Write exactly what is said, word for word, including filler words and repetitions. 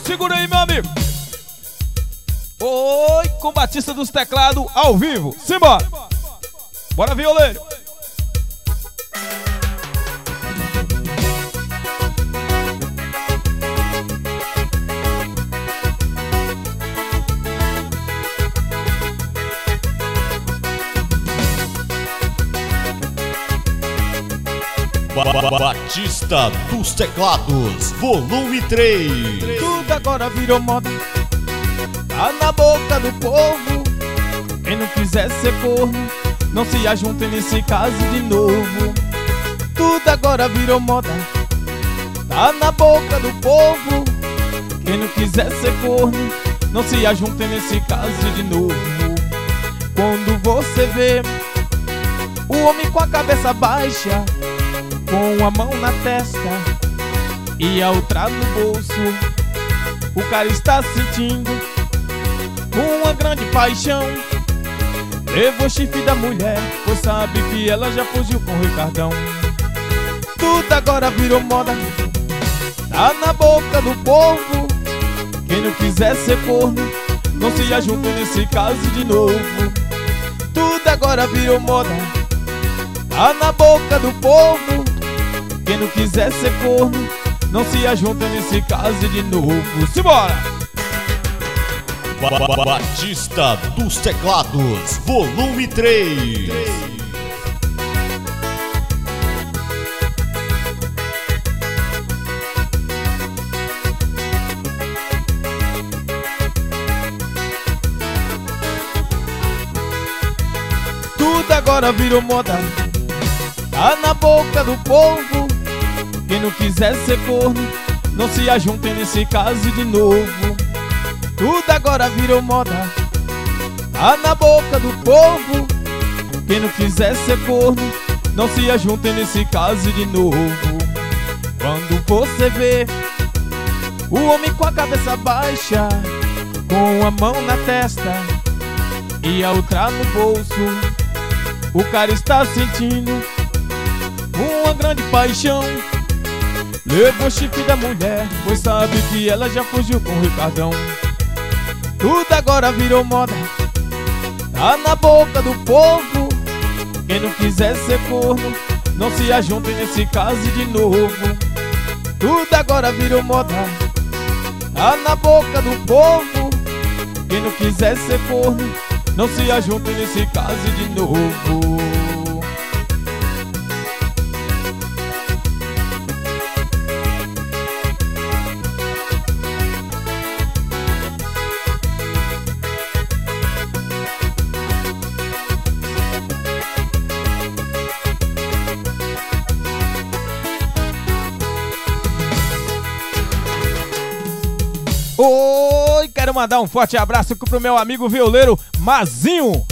Segura aí, meu amigo. Oi, com Batista dos Teclados ao vivo. Simbora. Bora, violeiro. Batista dos Teclados, volume três. Tudo agora virou moda, tá na boca do povo. Quem não quiser ser corno, não se ajunte nesse caso de novo. Tudo agora virou moda, tá na boca do povo. Quem não quiser ser corno, não se ajunte nesse caso de novo. Quando você vê o homem com a cabeça baixa, com a mão na testa e a outra no bolso, o cara está sentindo uma grande paixão. Levou o chifre da mulher, pois sabe que ela já fugiu com o Ricardão. Tudo agora virou moda, tá na boca do povo. Quem não quiser ser corno, não se ajunte nesse caso de novo. Tudo agora virou moda, tá na boca do povo. Quem não quiser ser corno, não se ajunta nesse caso de novo. Simbora! Batista dos Teclados, volume três. Tudo agora virou moda, tá na boca do povo. Quem não quiser ser corno, não se ajunte nesse caso de novo. Tudo agora virou moda, tá na boca do povo. Quem não quiser ser corno, não se ajunte nesse caso de novo. Quando você vê o homem com a cabeça baixa, com a mão na testa e a outra no bolso, o cara está sentindo uma grande paixão. Levou o chifre da mulher, pois sabe que ela já fugiu com o Ricardão. Tudo agora virou moda, tá na boca do povo. Quem não quiser ser corno, não se ajunte nesse caso de novo. Tudo agora virou moda, tá na boca do povo. Quem não quiser ser corno, não se ajunte nesse caso de novo. Oi, quero mandar um forte abraço pro meu amigo violeiro Mazinho.